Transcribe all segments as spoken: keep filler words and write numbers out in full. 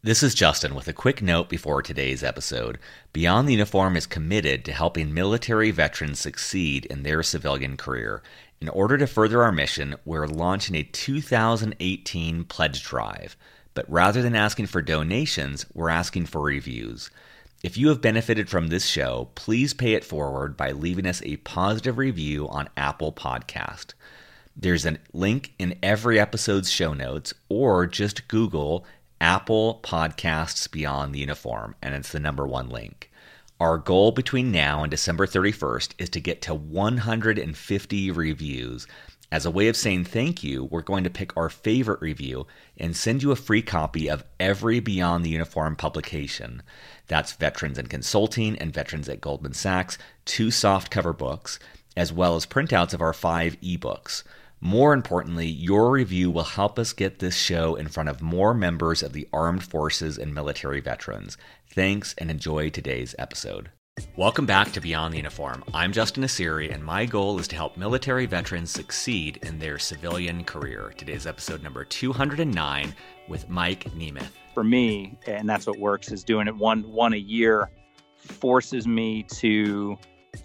This is Justin with a quick note before today's episode. Beyond the Uniform is committed to helping military veterans succeed in their civilian career. In order to further our mission, we're launching a two thousand eighteen pledge drive. But rather than asking for donations, we're asking for reviews. If you have benefited from this show, please pay it forward by leaving us a positive review on Apple Podcast. There's a link in every episode's show notes, or just Google Apple Podcasts Beyond the Uniform, and it's the number one link. Our goal between now and December thirty-first is to get to one hundred fifty reviews. As a way of saying thank you, we're going to pick our favorite review and send you a free copy of every Beyond the Uniform publication. That's Veterans in Consulting and Veterans at Goldman Sachs, two softcover books, as well as printouts of our five ebooks. More importantly, your review will help us get this show in front of more members of the armed forces and military veterans. Thanks, and enjoy today's episode. Welcome back to Beyond the Uniform. I'm Justin Nassiri, and my goal is to help military veterans succeed in their civilian career. Today's episode number two hundred nine with Mike Nemeth. For me, and that's what works, is doing it one one a year forces me to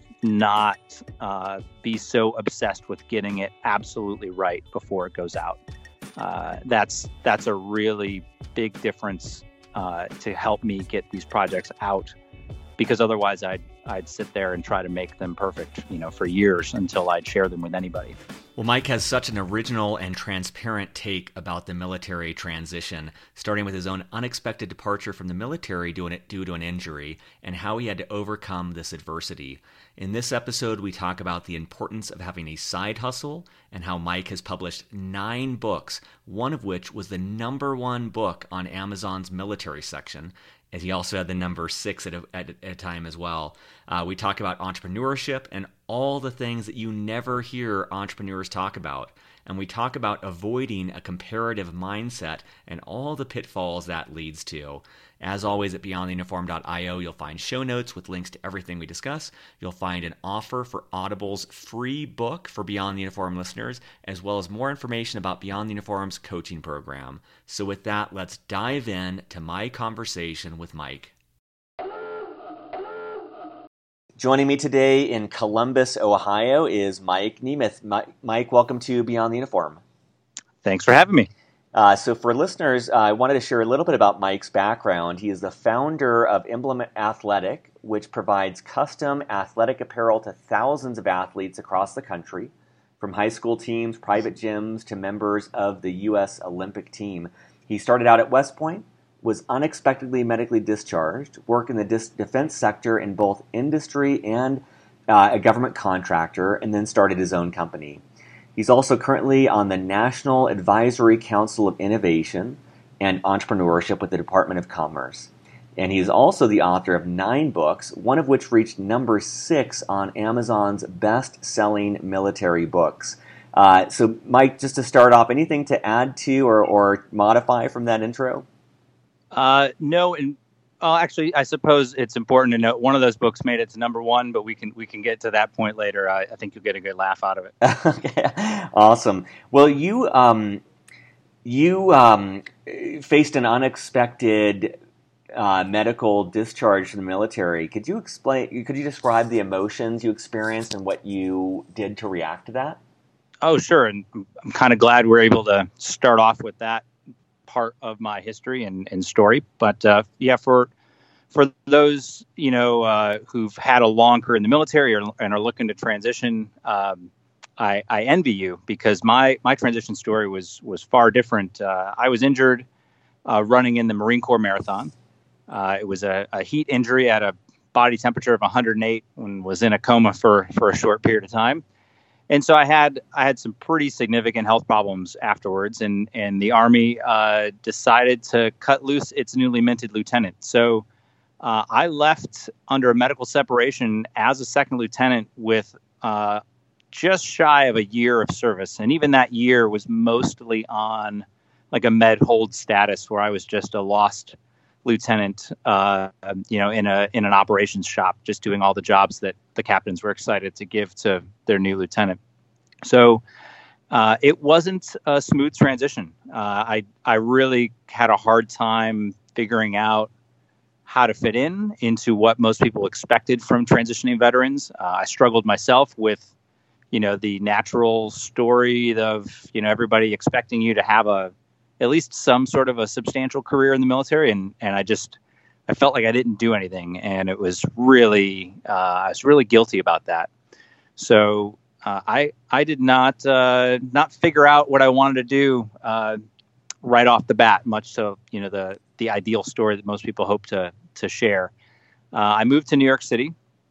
not uh, be so obsessed with getting it absolutely right before it goes out. Uh, that's that's a really big difference uh, to help me get these projects out, because otherwise I'd I'd sit there and try to make them perfect, you know, for years until I'd share them with anybody. Well, Mike has such an original and transparent take about the military transition, starting with his own unexpected departure from the military due to an injury and how he had to overcome this adversity. In this episode, we talk about the importance of having a side hustle and how Mike has published nine books, one of which was the number one book on Amazon's military section. And he also had the number six at a, at a time as well. Uh, we talk about entrepreneurship and all the things that you never hear entrepreneurs talk about. And we talk about avoiding a comparative mindset and all the pitfalls that leads to. As always, at beyond the uniform dot io, you'll find show notes with links to everything we discuss. You'll find an offer for Audible's free book for Beyond the Uniform listeners, as well as more information about Beyond the Uniform's coaching program. So with that, let's dive in to my conversation with Mike. Joining me today in Columbus, Ohio, is Mike Nemeth. Mike, welcome to Beyond the Uniform. Thanks for having me. Uh, so for listeners, uh, I wanted to share a little bit about Mike's background. He is the founder of Implement Athletic, which provides custom athletic apparel to thousands of athletes across the country, from high school teams, private gyms, to members of the U S Olympic team. He started out at West Point, was unexpectedly medically discharged, worked in the dis- defense sector in both industry and uh, a government contractor, and then started his own company. He's also currently on the National Advisory Council of Innovation and Entrepreneurship with the Department of Commerce. And he's also the author of nine books, one of which reached number six on Amazon's best-selling military books. Uh, so, Mike, just to start off, anything to add to or, or modify from that intro? Uh, no, and uh, actually, I suppose it's important to note one of those books made it to number one, but we can we can get to that point later. I, I think you'll get a good laugh out of it. Okay, awesome. Well, you um, you um, faced an unexpected uh, medical discharge from the military. Could you explain? Could you describe the emotions you experienced and what you did to react to that? Oh, sure, and I'm, I'm kind of glad we're able to start off with that part of my history and, and story. But uh, yeah, for for those, you know, uh, who've had a long career in the military or, and are looking to transition, um, I, I envy you, because my my transition story was was far different. Uh, I was injured uh, running in the Marine Corps Marathon. Uh, it was a, a heat injury at a body temperature of one hundred eight and was in a coma for for a short period of time. And so I had I had some pretty significant health problems afterwards, and, and the Army uh, decided to cut loose its newly minted lieutenant. So uh, I left under a medical separation as a second lieutenant with uh, just shy of a year of service. And even that year was mostly on like a med hold status, where I was just a lost lieutenant, uh, you know, in a in an operations shop, just doing all the jobs that the captains were excited to give to their new lieutenant. So uh, it wasn't a smooth transition. Uh, I I really had a hard time figuring out how to fit in into what most people expected from transitioning veterans. Uh, I struggled myself with, you know, the natural story of, you know, everybody expecting you to have a, at least some sort of a substantial career in the military. And, and I just, I felt like I didn't do anything. And it was really, uh, I was really guilty about that. So uh, I, I did not, uh, not figure out what I wanted to do uh, right off the bat, much so, you know, the, the ideal story that most people hope to, to share. Uh, I moved to New York City,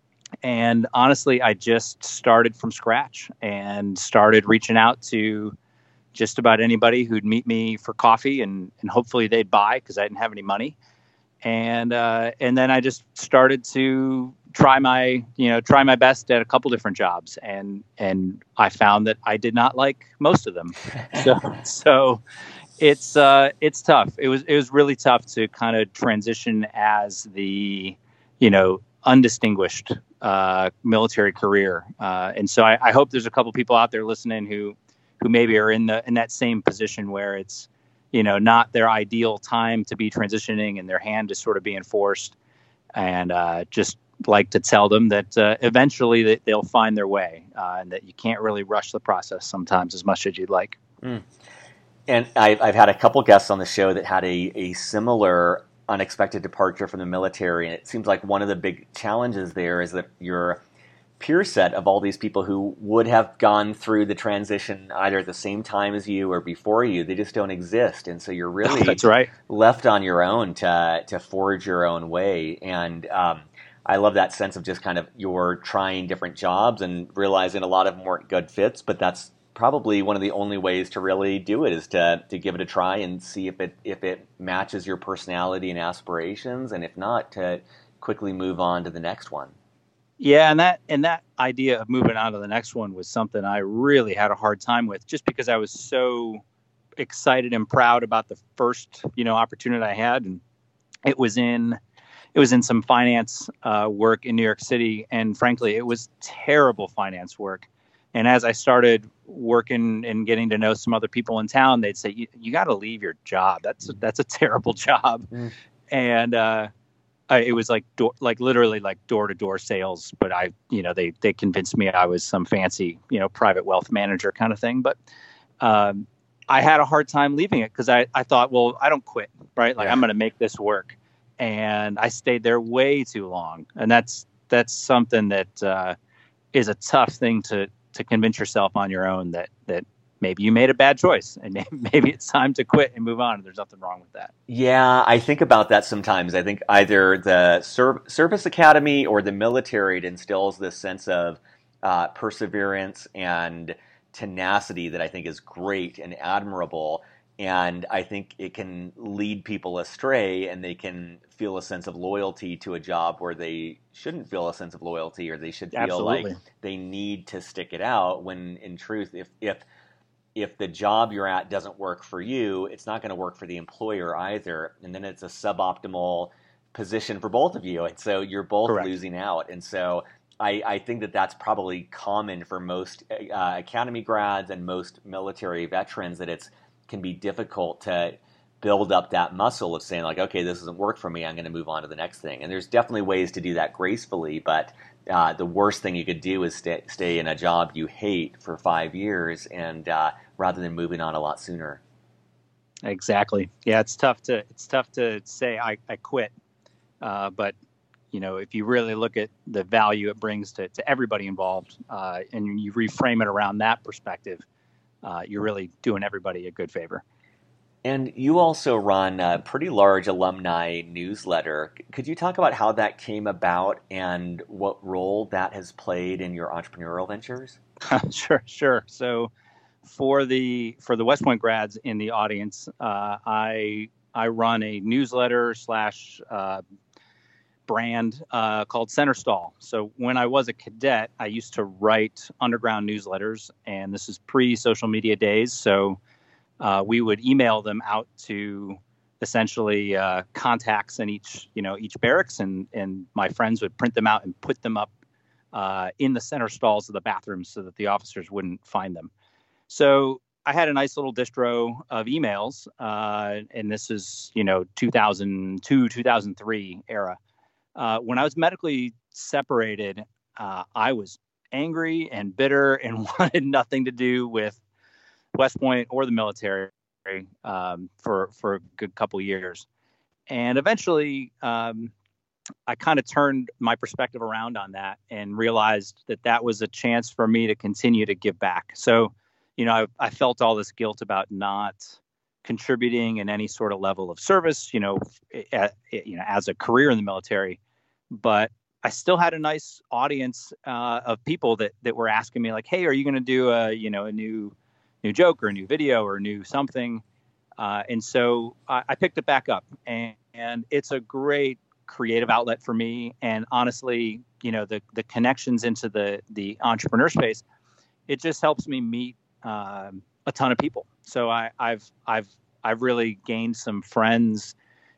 and honestly, I just started from scratch and started reaching out to just about anybody who'd meet me for coffee, and, and hopefully they'd buy, because I didn't have any money. And, uh, and then I just started to try my, you know, try my best at a couple different jobs. And, and I found that I did not like most of them. So, so it's, uh, it's tough. It was, it was really tough to kind of transition as the, you know, undistinguished, uh, military career. Uh, and so I, I hope there's a couple people out there listening who, who maybe are in the, in that same position where it's, you know, not their ideal time to be transitioning, and their hand is sort of being forced, and uh, just like to tell them that uh, eventually they, they'll find their way, uh, and that you can't really rush the process sometimes as much as you'd like. Mm. And I've, I've had a couple guests on the show that had a, a similar unexpected departure from the military, and it seems like one of the big challenges there is that your peer set of all these people who would have gone through the transition either at the same time as you or before you, they just don't exist. And so you're really That's right. left on your own to to forge your own way. And um, I love that sense of just kind of you're trying different jobs and realizing a lot of them weren't good fits, but that's probably one of the only ways to really do it, is to to give it a try and see if it if it matches your personality and aspirations, and if not, to quickly move on to the next one. Yeah, and that and that idea of moving on to the next one was something I really had a hard time with, just because I was so excited and proud about the first, you know, opportunity I had, and it was in it was in some finance uh, work in New York City, and frankly, it was terrible finance work. And as I started working and getting to know some other people in town, they'd say, "You, you got to leave your job. That's that's a terrible job," mm. and uh, I, it was like door, like literally like door to door sales. But I, you know, they they convinced me I was some fancy, you know, private wealth manager kind of thing. But um, I had a hard time leaving it, because I, I thought, well, I don't quit, right? Like yeah. I'm going to make this work. And I stayed there way too long. And that's that's something that uh, is a tough thing to to convince yourself on your own that that maybe you made a bad choice, and maybe it's time to quit and move on. And there's nothing wrong with that. Yeah, I think about that sometimes. I think either the ser- service academy or the military, it instills this sense of uh, perseverance and tenacity that I think is great and admirable. And I think it can lead people astray, and they can feel a sense of loyalty to a job where they shouldn't feel a sense of loyalty, or they should feel Absolutely. like they need to stick it out, when in truth, if if if the job you're at doesn't work for you, it's not going to work for the employer either. And then it's a suboptimal position for both of you. And so you're both Correct. losing out. And so I, I think that that's probably common for most uh, academy grads and most military veterans, that it's can be difficult to build up that muscle of saying like, okay, this doesn't work for me, I'm going to move on to the next thing. And there's definitely ways to do that gracefully, but uh, the worst thing you could do is stay, stay in a job you hate for five years, and uh, rather than moving on a lot sooner. Exactly. Yeah, it's tough to it's tough to say I, I quit, uh, but you know, if you really look at the value it brings to, to everybody involved, uh, and you reframe it around that perspective, uh, you're really doing everybody a good favor. And you also run a pretty large alumni newsletter. Could you talk about how that came about and what role that has played in your entrepreneurial ventures? Sure, sure. So for the for the West Point grads in the audience, uh, I I run a newsletter slash uh, brand uh, called Center Stall. So when I was a cadet, I used to write underground newsletters, and this is pre-social media days. So uh, we would email them out to essentially uh, contacts in each, you know, each barracks, and and my friends would print them out and put them up uh, in the center stalls of the bathrooms so that the officers wouldn't find them. So I had a nice little distro of emails, uh, and this is, you know, two thousand two, two thousand three era. Uh, when I was medically separated, uh, I was angry and bitter and wanted nothing to do with West Point or the military um, for for a good couple of years. And eventually, um, I kind of turned my perspective around on that and realized that that was a chance for me to continue to give back. So, you know, I, I felt all this guilt about not contributing in any sort of level of service, you know, at, you know, as a career in the military. But I still had a nice audience uh, of people that that were asking me like, "Hey, are you going to do a, you know, a new new joke or a new video or a new something?" Uh, and so I, I picked it back up, and, and it's a great creative outlet for me. And honestly, you know, the the connections into the the entrepreneur space, it just helps me meet um, a ton of people. So I, I've I've I've really gained some friends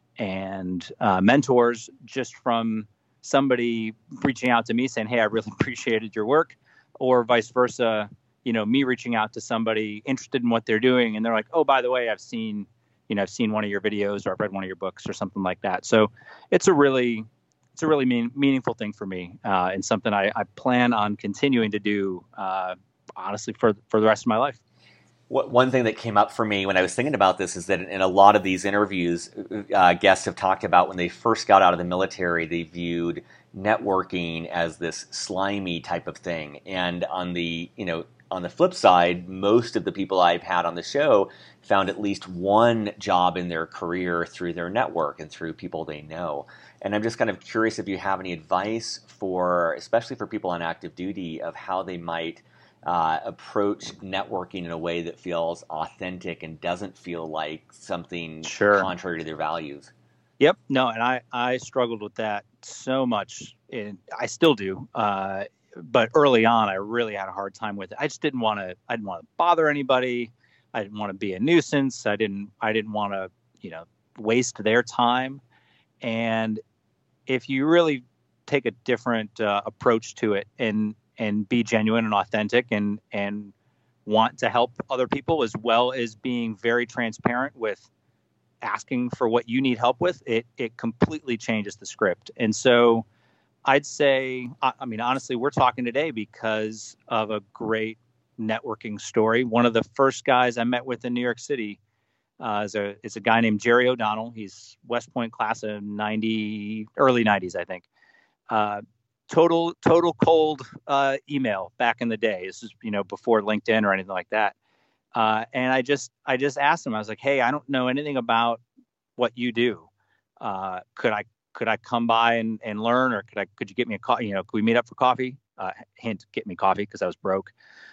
and uh, mentors just from somebody reaching out to me saying, "Hey, I really appreciated your work," or vice versa. You know, me reaching out to somebody interested in what they're doing, and they're like, "Oh, by the way, I've seen, you know, I've seen one of your videos, or I've read one of your books, or something like that." So it's a really, it's a really mean, meaningful thing for me, uh, and something I, I plan on continuing to do, uh, honestly, for for the rest of my life. One thing that came up for me when I was thinking about this is that in a lot of these interviews, uh, guests have talked about when they first got out of the military, they viewed networking as this slimy type of thing. And on the, you know, on the flip side, most of the people I've had on the show found at least one job in their career through their network and through people they know. And I'm just kind of curious if you have any advice for, especially for people on active duty, of how they might Uh, approach networking in a way that feels authentic and doesn't feel like something Sure. contrary to their values. Yep. No, and I, I struggled with that so much, and I still do. Uh, but early on, I really had a hard time with it. I just didn't want to. I didn't want to bother anybody. I didn't want to be a nuisance. I didn't. I didn't want to, you know, waste their time. And if you really take a different uh, approach to it, and and be genuine and authentic, and and want to help other people, as well as being very transparent with asking for what you need help with, it it completely changes the script. And so I'd say, I, I mean, honestly, we're talking today because of a great networking story. One of the first guys I met with in New York City uh, is a is a guy named Jerry O'Donnell. He's West Point class of ninety, early nineties, I think. Uh, total total cold uh, email back in the day. This is, you know, before LinkedIn or anything like that. Uh, and I just I just asked him. I was like, "Hey, I don't know anything about what you do. Uh, could I could I come by and, and learn, or could I could you get me a coffee? You know, could we meet up for coffee? Uh, hint, get me coffee, because I was broke.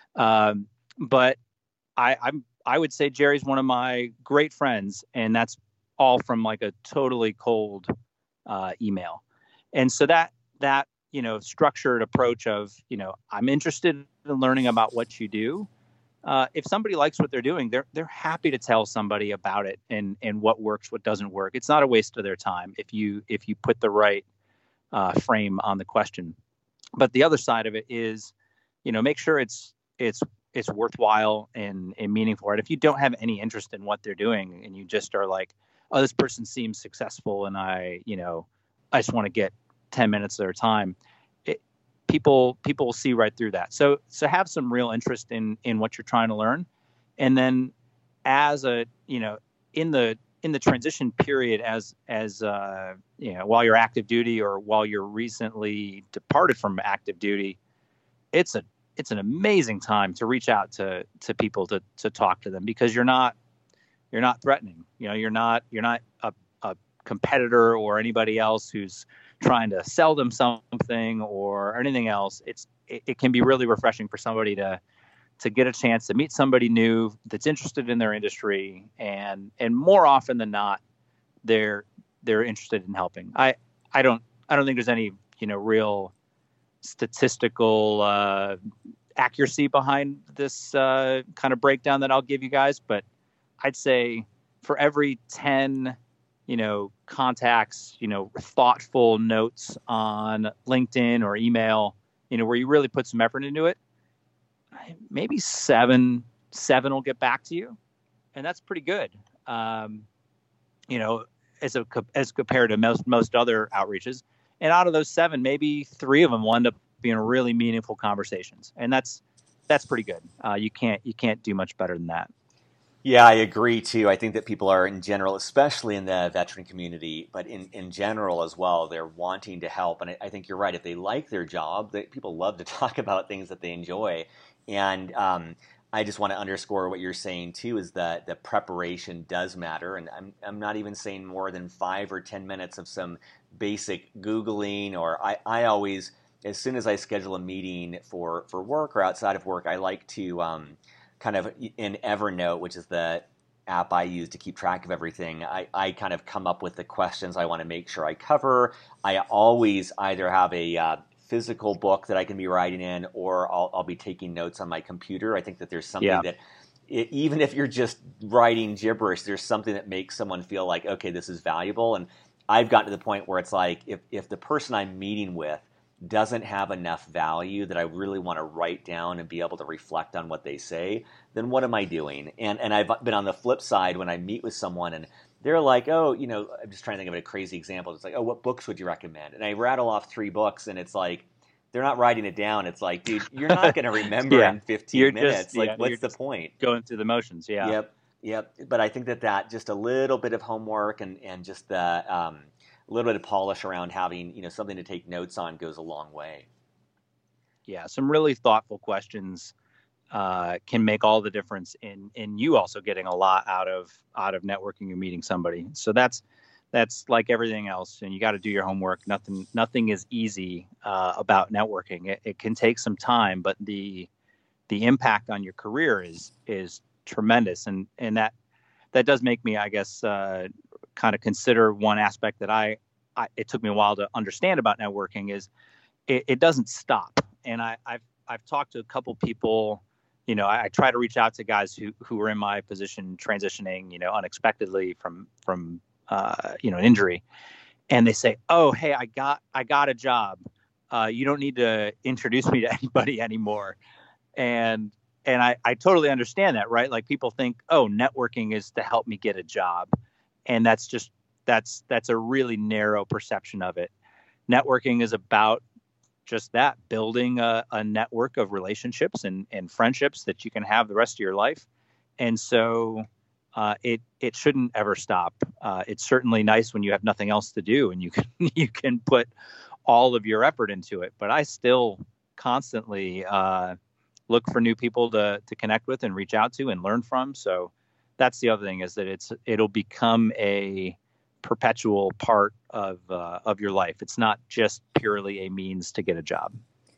Um, but I I'm I would say Jerry's one of my great friends, and that's all from like a totally cold uh, email. And so that that you know structured approach of, you know, I'm interested in learning about what you do. Uh, if somebody likes what they're doing, they're they're happy to tell somebody about it, and and what works, what doesn't work. It's not a waste of their time if you if you put the right uh, frame on the question. But the other side of it is, you know, make sure it's it's it's worthwhile and, and meaningful. Right? If you don't have any interest in what they're doing, and you just are like, "Oh, this person seems successful, and I, you know, I just want to get ten minutes of their time," it, people people will see right through that. So so have some real interest in in what you're trying to learn, and then as a you know in the in the transition period, as as uh, you know, while you're active duty or while you're recently departed from active duty, it's a it's an amazing time to reach out to to people to to talk to them, because you're not you're not threatening. You know, you're not you're not a, a competitor or anybody else who's trying to sell them something or anything else. It's it, it can be really refreshing for somebody to to get a chance to meet somebody new that's interested in their industry, and and more often than not, they're they're interested in helping. I I don't I don't think there's any you know real statistical uh, accuracy behind this uh, kind of breakdown that I'll give you guys, but I'd say for every ten you know, contacts, you know, thoughtful notes on LinkedIn or email, you know, where you really put some effort into it, maybe seven, seven will get back to you, and that's pretty good. Um, you know, as a as compared to most most other outreaches. And out of those seven, maybe three of them will end up being really meaningful conversations, and that's that's pretty good. Uh, you can't you can't do much better than that. Yeah, I agree too. I think that people are in general, especially in the veteran community, but in, in general as well, they're wanting to help. And I, I think you're right. If they like their job, they, people love to talk about things that they enjoy. And um, I just want to underscore what you're saying too, is that the preparation does matter. And I'm, I'm not even saying more than five or ten minutes of some basic Googling, or I, I always, as soon as I schedule a meeting for, for work or outside of work, I like to um, kind of in Evernote, which is the app I use to keep track of everything, I, I kind of come up with the questions I want to make sure I cover. I always either have a uh, physical book that I can be writing in, or I'll, I'll be taking notes on my computer. I think that there's something Yeah. that, it, even if you're just writing gibberish, there's something that makes someone feel like, okay, this is valuable. And I've gotten to the point where it's like, if, if the person I'm meeting with doesn't have enough value that I really want to write down and be able to reflect on what they say, then what am I doing? And and I've been on the flip side when I meet with someone and they're like, oh, you know, I'm just trying to think of a crazy example. It's like, oh, what books would you recommend? And I rattle off three books and it's like, they're not writing it down. It's like, dude, you're not going to remember yeah. in fifteen you're minutes. Just, like, yeah, what's the point? Going through the motions, yeah. Yep, yep. But I think that that just a little bit of homework and, and just the um, a little bit of polish around having, you know, something to take notes on goes a long way. Yeah, some really thoughtful questions uh, can make all the difference in in you also getting a lot out of out of networking or meeting somebody. So that's that's like everything else, and you got to do your homework. Nothing nothing is easy uh, about networking. It, it can take some time, but the the impact on your career is is tremendous, and and that that does make me, I guess, uh, kind of consider one aspect that I, I it took me a while to understand about networking is it, it doesn't stop. And I, I've I've talked to a couple people, you know, I, I try to reach out to guys who, who are in my position transitioning, you know, unexpectedly from from uh, you know, an injury, and they say, oh, hey, I got I got a job. Uh, you don't need to introduce me to anybody anymore. And and I, I totally understand that, right? Like people think, oh, networking is to help me get a job. And that's just that's that's a really narrow perception of it. Networking is about just that, building a, a network of relationships and, and friendships that you can have the rest of your life. And so uh, it it shouldn't ever stop. Uh, it's certainly nice when you have nothing else to do and you can you can put all of your effort into it. But I still constantly uh, look for new people to to connect with and reach out to and learn from. So that's the other thing, is that it's it'll become a perpetual part of uh, of your life. It's not just purely a means to get a job.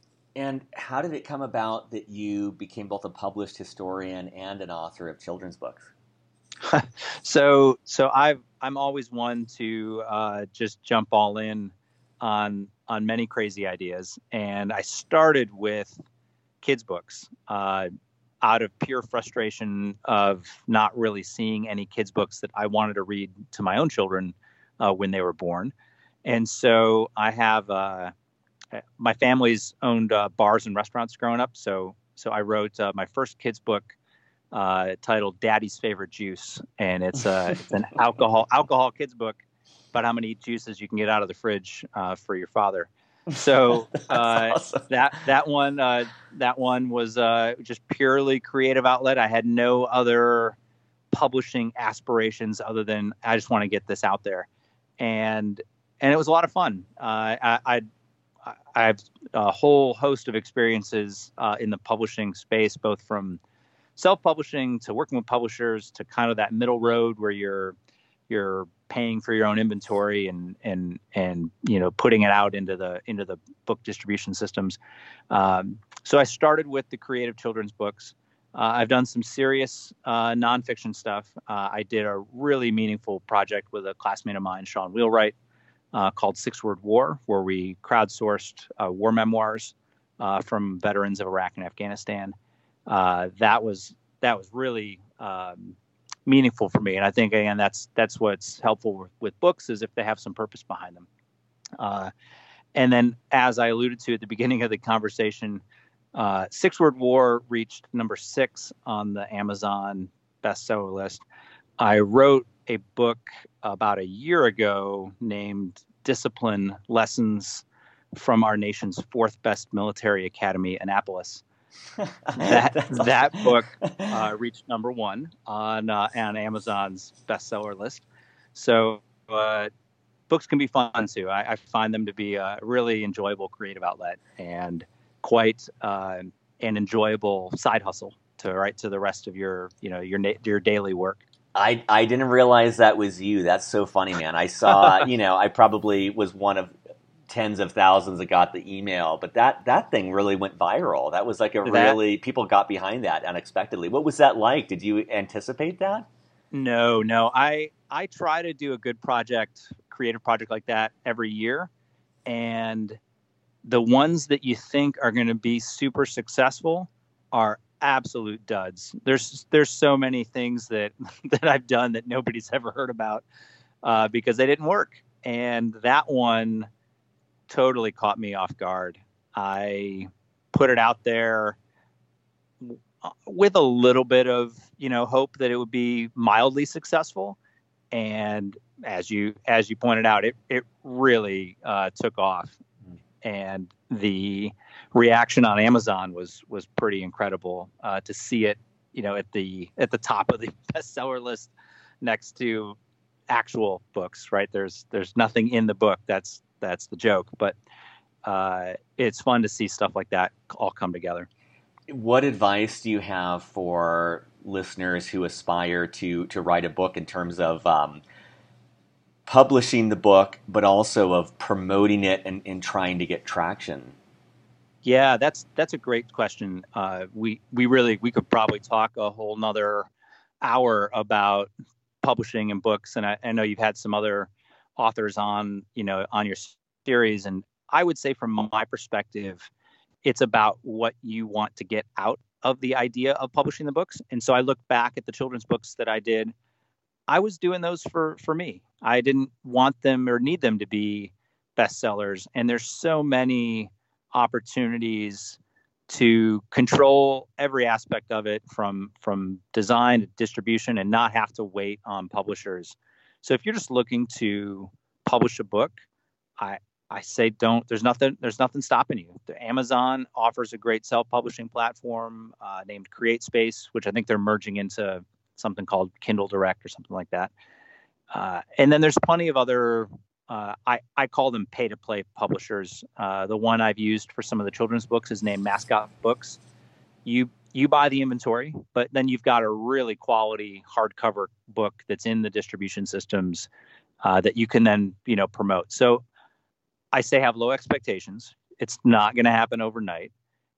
And how did it come about that you became both a published historian and an author of children's books? so so I've I'm always one to uh, just jump all in on on many crazy ideas, and I started with kids books. Uh, out of pure frustration of not really seeing any kids books that I wanted to read to my own children uh, when they were born. And so I have, uh, my family's owned uh, bars and restaurants growing up. So, so I wrote uh, my first kids book uh, titled Daddy's Favorite Juice. And it's, uh, it's an alcohol, alcohol kids book about how many juices you can get out of the fridge uh, for your father. So uh, awesome. that that one uh, that one was uh, just purely creative outlet. I had no other publishing aspirations other than I just want to get this out there, and and it was a lot of fun. Uh, I, I I have a whole host of experiences uh, in the publishing space, both from self-publishing to working with publishers to kind of that middle road where you're you're paying for your own inventory and and and you know putting it out into the into the book distribution systems. Um, so I started with the creative children's books. Uh, I've done some serious uh, nonfiction stuff. Uh, I did a really meaningful project with a classmate of mine, Sean Wheelwright, uh, called Six Word War, where we crowdsourced uh, war memoirs uh, from veterans of Iraq and Afghanistan. Uh, that was that was really um, meaningful for me. And I think, again, that's that's what's helpful with, with books, is if they have some purpose behind them. Uh, and then, as I alluded to at the beginning of the conversation, Uh, Six Word War reached number six on the Amazon bestseller list. I wrote a book about a year ago named Discipline Lessons from Our Nation's Fourth Best Military Academy, Annapolis. that awesome. that book uh, reached number one on uh, on Amazon's bestseller list. So uh, books can be fun too. I, I find them to be a really enjoyable creative outlet and quite uh, an enjoyable side hustle to write to the rest of your you know your your daily work. I, I didn't realize that was you. That's so funny, man. I saw, you know, I probably was one of tens of thousands that got the email, but that, that thing really went viral. That was like a That- really, people got behind that unexpectedly. What was that like? Did you anticipate that? No, no. I I try to do a good project, creative project like that every year, and the ones that you think are going to be super successful are absolute duds. There's there's so many things that that I've done that nobody's ever heard about uh, because they didn't work, and that one totally caught me off guard. I put it out there with a little bit of you know hope that it would be mildly successful, and as you as you pointed out, it it really uh, took off, and the reaction on Amazon was was pretty incredible uh, to see it, you know, at the at the top of the bestseller list next to actual books. Right? There's there's nothing in the book. That's that's the joke. But uh, it's fun to see stuff like that all come together. What advice do you have for listeners who aspire to to write a book in terms of um, publishing the book, but also of promoting it and, and trying to get traction? Yeah, that's that's a great question. Uh, we we really we could probably talk a whole nother hour about publishing and books, and I, I know you've had some other authors on you know on your series, and I would say from my perspective, it's about what you want to get out of the idea of publishing the books. And so I look back at the children's books that I did. I was doing those for for me. I didn't want them or need them to be bestsellers, and there's so many opportunities to control every aspect of it from from design to distribution and not have to wait on publishers. So if you're just looking to publish a book, I I say don't. There's nothing there's nothing stopping you. The Amazon offers a great self-publishing platform uh, named CreateSpace, which I think they're merging into something called Kindle Direct or something like that. Uh, and then there's plenty of other Uh, I, I call them pay-to-play publishers. Uh, the one I've used for some of the children's books is named Mascot Books. You you buy the inventory, but then you've got a really quality hardcover book that's in the distribution systems uh, that you can then you know promote. So I say have low expectations. It's not going to happen overnight.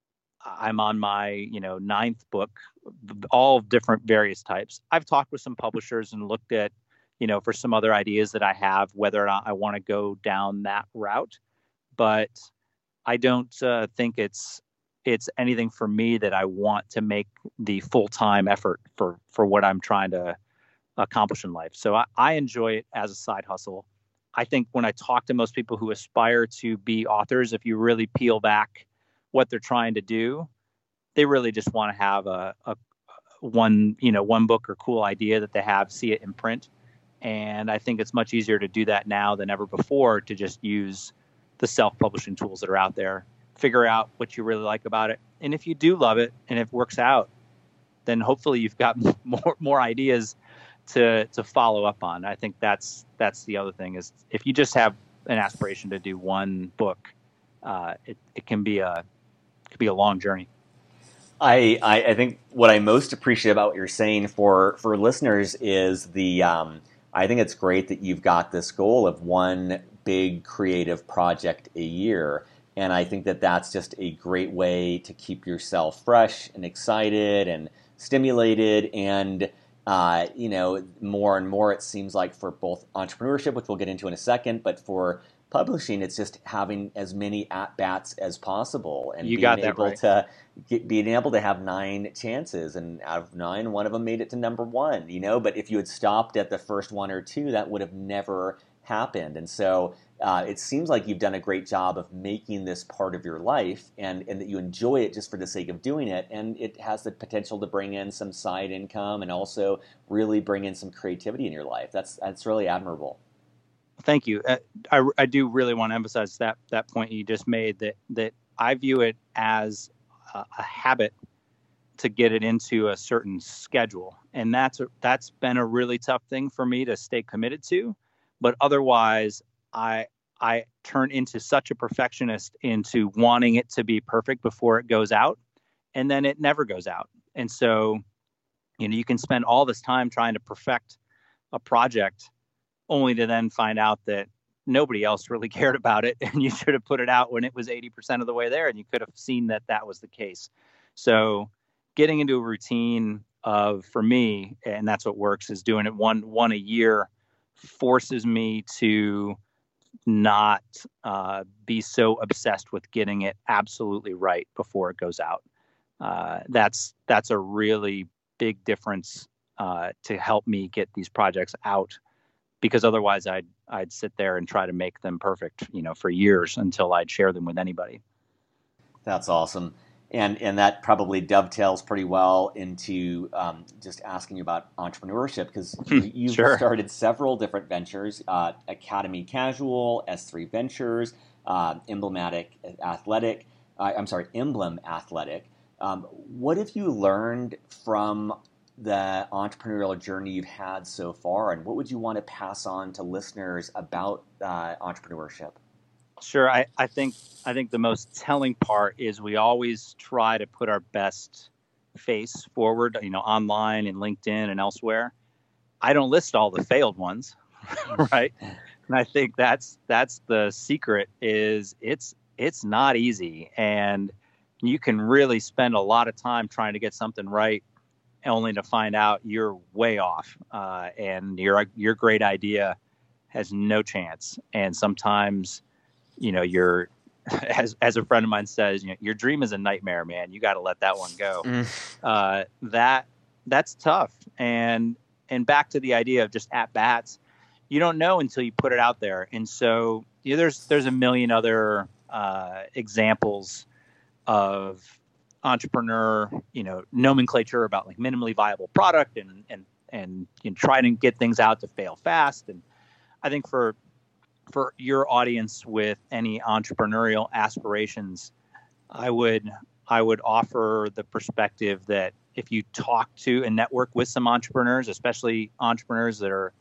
I'm on my you know ninth book, all different various types. I've talked with some publishers and looked at you know, for some other ideas that I have, whether or not I want to go down that route. But I don't uh, think it's it's anything for me that I want to make the full-time effort for, for what I'm trying to accomplish in life. So I, I enjoy it as a side hustle. I think when I talk to most people who aspire to be authors, if you really peel back what they're trying to do, they really just want to have a, a one, you know, one book or cool idea that they have, see it in print. And I think it's much easier to do that now than ever before to just use the self-publishing tools that are out there, figure out what you really like about it. And if you do love it and it works out, then hopefully you've got more more ideas to to follow up on. I think that's that's the other thing is if you just have an aspiration to do one book, uh, it, it can be a it can be a long journey. I, I, I think what I most appreciate about what you're saying for, for listeners is the um, I think it's great that you've got this goal of one big creative project a year. And I think that that's just a great way to keep yourself fresh and excited and stimulated. And, uh, you know, more and more it seems like for both entrepreneurship, which we'll get into in a second, but for publishing, it's just having as many at-bats as possible and you being got that able right. to get, being able to have nine chances, and out of nine, one of them made it to number one, you know, but if you had stopped at the first one or two, that would have never happened. And so uh, it seems like you've done a great job of making this part of your life, and, and that you enjoy it just for the sake of doing it. And it has the potential to bring in some side income and also really bring in some creativity in your life. That's that's really admirable. Thank you. Uh, I, I do really want to emphasize that that point you just made, that that I view it as a, a habit to get it into a certain schedule. And that's a, that's been a really tough thing for me to stay committed to. But otherwise, I I turn into such a perfectionist into wanting it to be perfect before it goes out, and then it never goes out. And so, you know, you can spend all this time trying to perfect a project only to then find out that nobody else really cared about it, and you should have put it out when it was eighty percent of the way there, and you could have seen that that was the case. So getting into a routine of, for me, and that's what works, is doing it one one a year, forces me to not uh, be so obsessed with getting it absolutely right before it goes out. Uh, that's that's a really big difference uh, to help me get these projects out, because otherwise I'd I'd sit there and try to make them perfect, you know, for years until I'd share them with anybody. That's awesome. And and that probably dovetails pretty well into um, just asking you about entrepreneurship, because you've Sure. started several different ventures: uh, Academy Casual, S three Ventures, uh, Emblematic Athletic. Uh, I'm sorry, Emblem Athletic. Um, what have you learned from the entrepreneurial journey you've had so far, and what would you want to pass on to listeners about uh, entrepreneurship? Sure. I, I think I think the most telling part is we always try to put our best face forward, you know, online and LinkedIn and elsewhere. I don't list all the failed ones, right? And I think that's that's the secret. Is it's it's not easy, and you can really spend a lot of time trying to get something right, only to find out you're way off, uh, and your your great idea has no chance. And sometimes, you know, you're, as as a friend of mine says, you know, your dream is a nightmare, man. You got to let that one go. Mm. Uh, that that's tough. And and back to the idea of just at bats, you don't know until you put it out there. And so, you know, there's there's a million other uh, examples of entrepreneur, you know, nomenclature about like minimally viable product and and and you know, trying to get things out to fail fast. And I think for for your audience with any entrepreneurial aspirations, I would I would offer the perspective that if you talk to and network with some entrepreneurs, especially entrepreneurs that are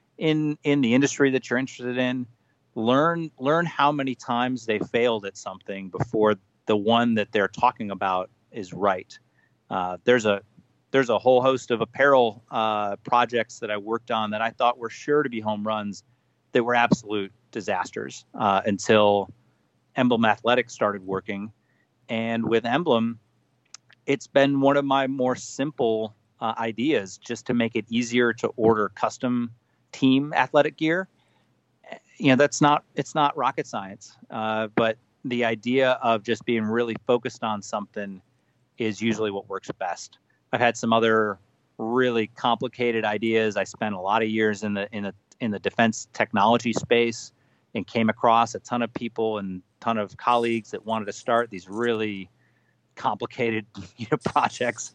in in the industry that you're interested in, learn learn how many times they failed at something before the one that they're talking about is right. Uh, there's a there's a whole host of apparel uh, projects that I worked on that I thought were sure to be home runs that were absolute disasters uh, until Emblem Athletic started working. And with Emblem, it's been one of my more simple uh, ideas, just to make it easier to order custom team athletic gear. You know, that's not it's not rocket science, uh, but the idea of just being really focused on something is usually what works best. I've had some other really complicated ideas. I spent a lot of years in the in the in the defense technology space and came across a ton of people and ton of colleagues that wanted to start these really complicated, you know, projects,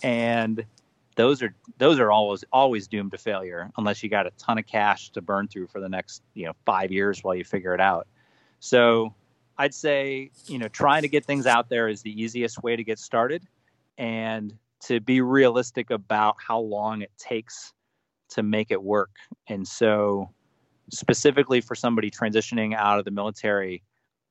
and those are those are always always doomed to failure unless you got a ton of cash to burn through for the next, you know, five years while you figure it out. So I'd say, you know, trying to get things out there is the easiest way to get started, and to be realistic about how long it takes to make it work. And so specifically for somebody transitioning out of the military,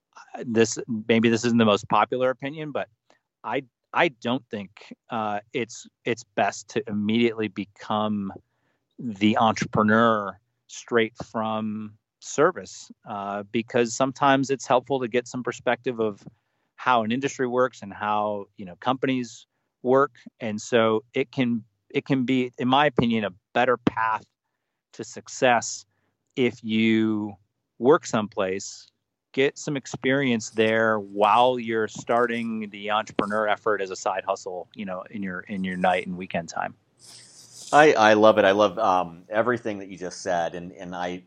this maybe this isn't the most popular opinion, but I I don't think uh, it's it's best to immediately become the entrepreneur straight from service, uh, because sometimes it's helpful to get some perspective of how an industry works and how, you know, companies work. And so it can it can be, in my opinion, a better path to success if you work someplace, get some experience there while you're starting the entrepreneur effort as a side hustle, you know, in your in your night and weekend time. I, I love it. I love um, everything that you just said, and and I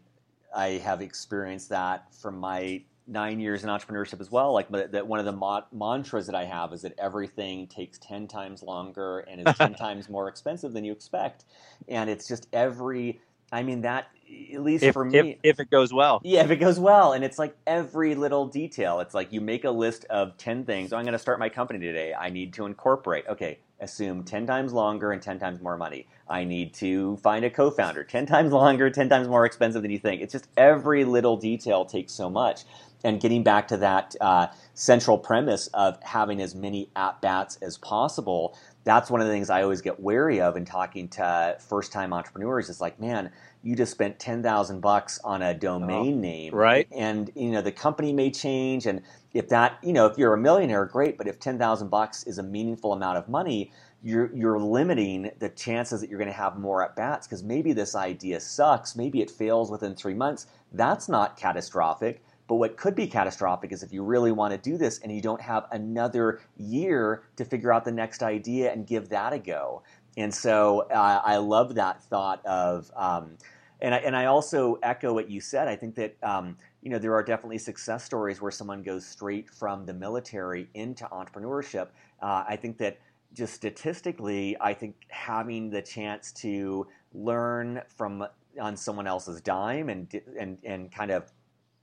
I have experienced that from my nine years in entrepreneurship as well. Like that, one of the ma- mantras that I have is that everything takes ten times longer and is ten times more expensive than you expect. And it's just every, I mean, that, at least if, for if, me. if it goes well. Yeah, if it goes well. And it's like every little detail. It's like you make a list of ten things. Oh, I'm going to start my company today. I need to incorporate. Okay, assume ten times longer and ten times more money. I need to find a co-founder. ten times longer, ten times more expensive than you think. It's just every little detail takes so much. And getting back to that uh, central premise of having as many at-bats as possible, that's one of the things I always get wary of in talking to first-time entrepreneurs. Is like, man, you just spent ten thousand bucks on a domain oh, name, right? And you know the company may change, and if that, you know, if you're a millionaire, great. But if ten thousand bucks is a meaningful amount of money, you're you're limiting the chances that you're going to have more at bats, because maybe this idea sucks, maybe it fails within three months. That's not catastrophic. But what could be catastrophic is if you really want to do this and you don't have another year to figure out the next idea and give that a go. And so uh, I love that thought of, um, and I, and I also echo what you said. I think that um, you know there are definitely success stories where someone goes straight from the military into entrepreneurship. Uh, I think that just statistically, I think having the chance to learn from on someone else's dime and and and kind of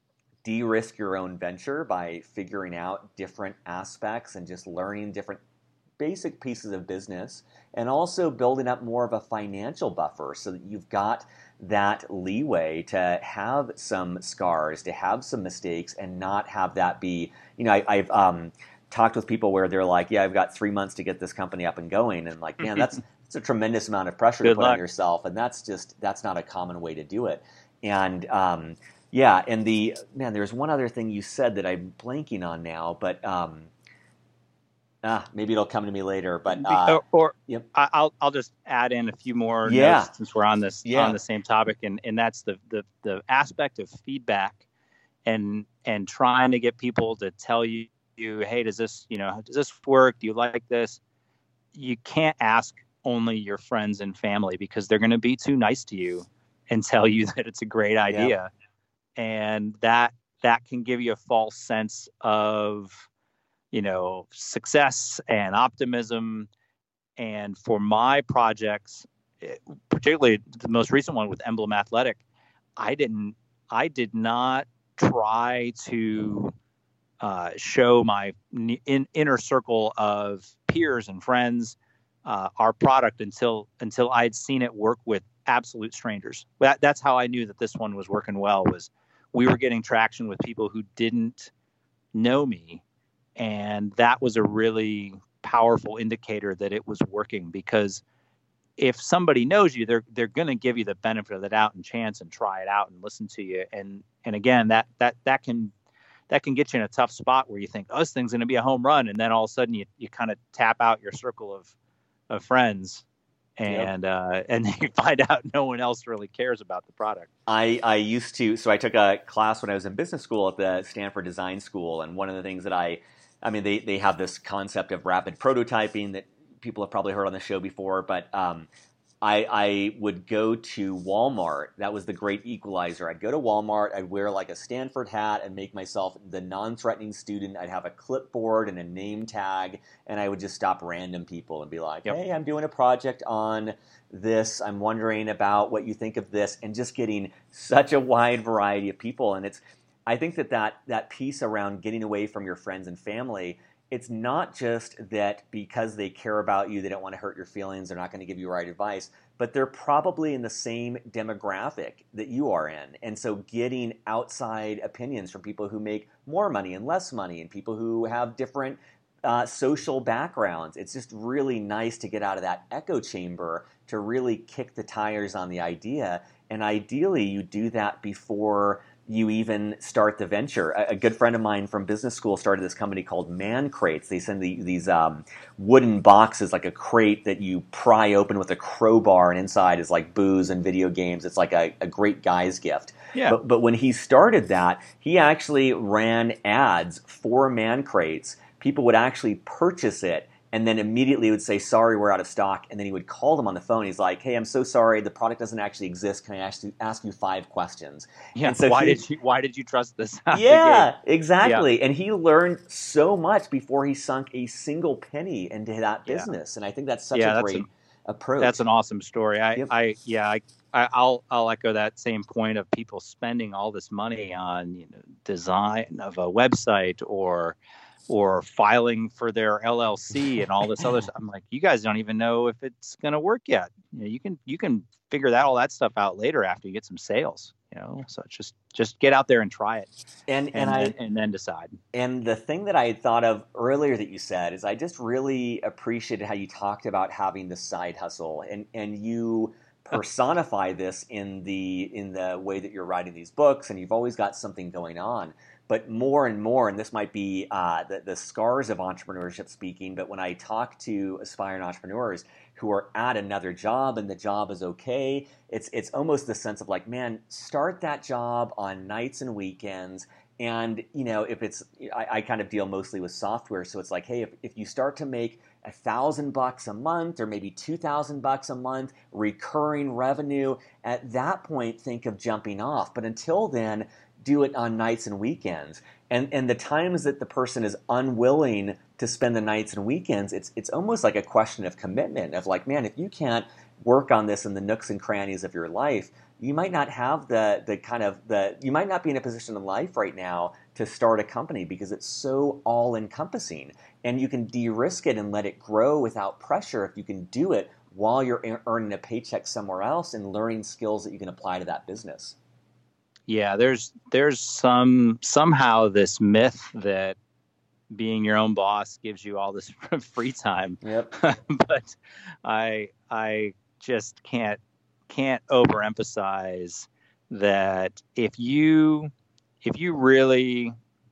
de-risk your own venture by figuring out different aspects and just learning different basic pieces of business, and also building up more of a financial buffer so that you've got that leeway to have some scars, to have some mistakes, and not have that be, you know, I, I've um, talked with people where they're like, yeah, I've got three months to get this company up and going. And like, man, that's, that's a tremendous amount of pressure Good to put luck. on yourself. And that's just, that's not a common way to do it. And, um, yeah, and the man, there's one other thing you said that I'm blanking on now, but um, ah, maybe it'll come to me later. But uh, or, or yep. I'll I'll just add in a few more yeah. notes since we're on this yeah. on the same topic, and, and that's the, the the aspect of feedback, and and trying to get people to tell you, you hey, does this you know does this work? Do you like this? You can't ask only your friends and family, because they're going to be too nice to you and tell you that it's a great idea. Yep. And that that can give you a false sense of, you know, success and optimism. And for my projects, particularly the most recent one with Emblem Athletic, I didn't, I did not try to uh, show my in, inner circle of peers and friends uh, our product until until I'd seen it work with absolute strangers. That, that's how I knew that this one was working well. Was we were getting traction with people who didn't know me. And that was a really powerful indicator that it was working, because if somebody knows you, they're they're going to give you the benefit of the doubt and chance and try it out and listen to you. And and again, that that that can that can get you in a tough spot where you think, oh, this thing's going to be a home run. And then all of a sudden you, you kind of tap out your circle of, of friends. And yep. uh, and then you find out no one else really cares about the product. I, I used to, so I took a class when I was in business school at the Stanford Design School, and one of the things that I, I mean, they, they have this concept of rapid prototyping that people have probably heard on the show before, but um, I, I would go to Walmart. That was the great equalizer. I'd go to Walmart, I'd wear like a Stanford hat and make myself the non-threatening student. I'd have a clipboard and a name tag, and I would just stop random people and be like, yep. hey, I'm doing a project on this. I'm wondering about what you think of this, and just getting such a wide variety of people. And it's, I think that that, that piece around getting away from your friends and family, it's not just that because they care about you, they don't want to hurt your feelings, they're not going to give you right advice, but they're probably in the same demographic that you are in. And so getting outside opinions from people who make more money and less money, and people who have different uh, social backgrounds, it's just really nice to get out of that echo chamber to really kick the tires on the idea. And ideally, you do that before you even start the venture. A, a good friend of mine from business school started this company called Man Crates. They send the, these um, wooden boxes, like a crate that you pry open with a crowbar, and inside is like booze and video games. It's like a, a great guy's gift. Yeah. But, but when he started that, he actually ran ads for Man Crates. People would actually purchase it and then immediately would say, sorry, we're out of stock. And then he would call them on the phone. He's like, hey, I'm so sorry. The product doesn't actually exist. Can I ask you, ask you five questions? Yeah. And so why he, did you why did you trust this? yeah, exactly. Yeah. And he learned so much before he sunk a single penny into that business. Yeah. And I think that's such yeah, a that's great an, approach. That's an awesome story. I, Yep. I yeah, I, I I'll I'll echo that same point of people spending all this money on, you know, design of a website or or filing for their L L C and all this other stuff. I'm like, you guys don't even know if it's going to work yet. You know, you can you can figure that all that stuff out later after you get some sales. You know, so just just get out there and try it, and and, and I then, and then decide. And the thing that I had thought of earlier that you said is I just really appreciated how you talked about having the side hustle, and and you personify this in the in the way that you're writing these books, and you've always got something going on. But more and more, and this might be uh, the, the scars of entrepreneurship speaking, but when I talk to aspiring entrepreneurs who are at another job and the job is okay, it's it's almost the sense of like, man, start that job on nights and weekends. And, you know, if it's, I, I kind of deal mostly with software. So it's like, hey, if, if you start to make a thousand bucks a month or maybe two thousand bucks a month, recurring revenue, at that point, think of jumping off. But until then, do it on nights and weekends. And and the times that the person is unwilling to spend the nights and weekends, it's it's almost like a question of commitment of like, man, if you can't work on this in the nooks and crannies of your life, you might not have the the kind of the you might not be in a position in life right now to start a company because it's so all encompassing, and you can de-risk it and let it grow without pressure if you can do it while you're earning a paycheck somewhere else and learning skills that you can apply to that business. Yeah, there's there's some somehow this myth that being your own boss gives you all this free time. Yep. But I I just can't can't overemphasize that if you if you really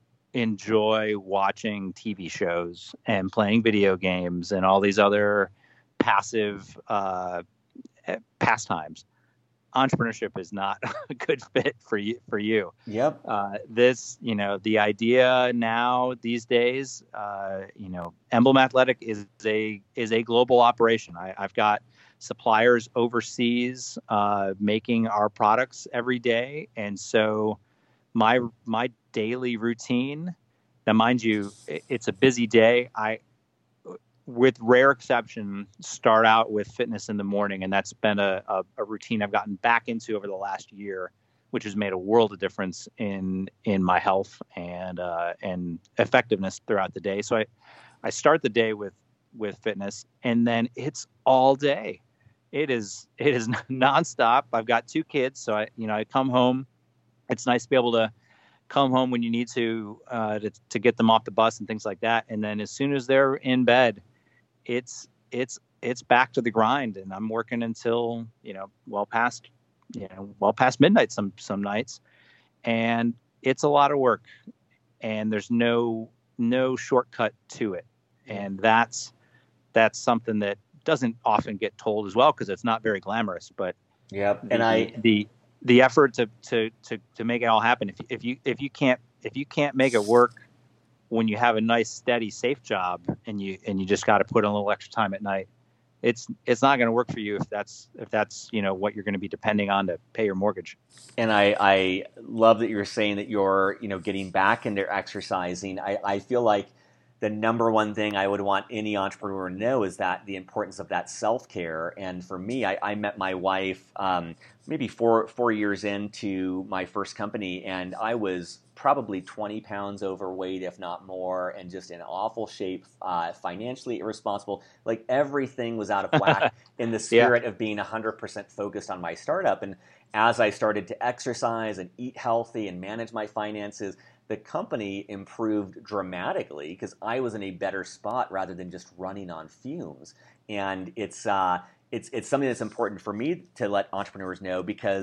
enjoy watching T V shows and playing video games and all these other passive uh, pastimes, entrepreneurship is not a good fit for you. For you, yep. Uh, this, you know, the idea now these days, uh, you know, Emblem Athletic is a is a global operation. I, I've got suppliers overseas uh, making our products every day, and so my my daily routine. Now, mind you, it, it's a busy day. I. With rare exception, start out with fitness in the morning. And that's been a, a, a routine I've gotten back into over the last year, which has made a world of difference in in my health and uh, and effectiveness throughout the day. So I, I start the day with with fitness, and then it's all day. It is it is nonstop. I've got two kids, so I you know I come home. It's nice to be able to come home when you need to uh, to to get them off the bus and things like that. And then as soon as they're in bed, it's it's it's back to the grind, and I'm working until you know well past you know well past midnight some some nights, and it's a lot of work, and there's no no shortcut to it, and that's that's something that doesn't often get told as well because it's not very glamorous. But yep, the, and I the the effort to to to to make it all happen. If if you if you can't if you can't make it work when you have a nice, steady, safe job, and you and you just got to put in a little extra time at night, it's it's not going to work for you if that's if that's you know what you're going to be depending on to pay your mortgage. And I, I love that you're saying that you're you know getting back into exercising. I, I feel like the number one thing I would want any entrepreneur to know is that the importance of that self-care. And for me, I, I met my wife um, maybe four four years into my first company, and I was probably twenty pounds overweight, if not more, and just in awful shape, uh, financially irresponsible. Like everything was out of whack in the spirit yeah. of being one hundred percent focused on my startup. And as I started to exercise and eat healthy and manage my finances, the company improved dramatically because I was in a better spot rather than just running on fumes. And it's uh, it's it's something that's important for me to let entrepreneurs know because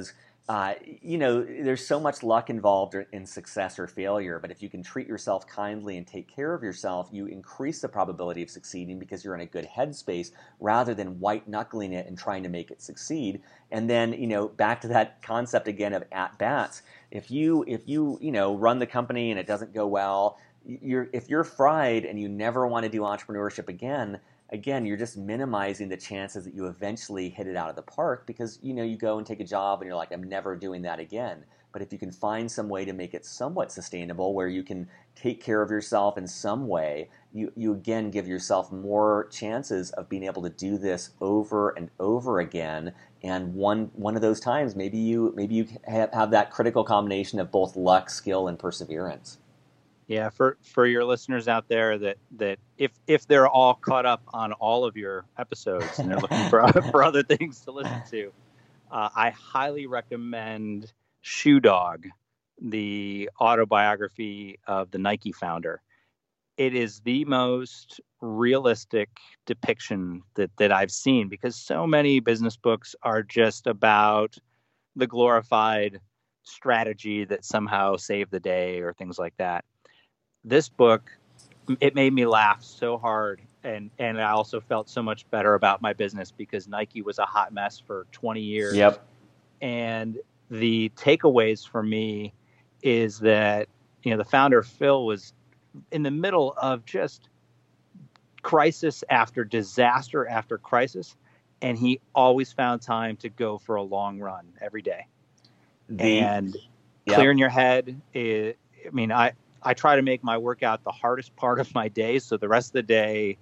uh, you know, there's so much luck involved in success or failure, but if you can treat yourself kindly and take care of yourself, you increase the probability of succeeding because you're in a good headspace rather than white knuckling it and trying to make it succeed. And then, you know, back to that concept again of at bats. If you, if you, you know, run the company and it doesn't go well, you're, if you're fried and you never want to do entrepreneurship again, again, you're just minimizing the chances that you eventually hit it out of the park because, you know, you go and take a job and you're like, I'm never doing that again. But if you can find some way to make it somewhat sustainable where you can take care of yourself in some way, you, you again give yourself more chances of being able to do this over and over again. And one one of those times, maybe you maybe you have, have that critical combination of both luck, skill, and perseverance. Yeah, for, for your listeners out there that, that if if they're all caught up on all of your episodes and they're looking for for other things to listen to, uh, I highly recommend Shoe Dog, the autobiography of the Nike founder. It is the most realistic depiction that, that I've seen because so many business books are just about the glorified strategy that somehow saved the day or things like that. This book, it made me laugh so hard. And, and I also felt so much better about my business because Nike was a hot mess for twenty years. Yep. And the takeaways for me is that, you know, the founder, Phil, was in the middle of just crisis after disaster after crisis. And he always found time to go for a long run every day. The, and yep. Clearing your head is, I mean, I, I try to make my workout the hardest part of my day, so the rest of the day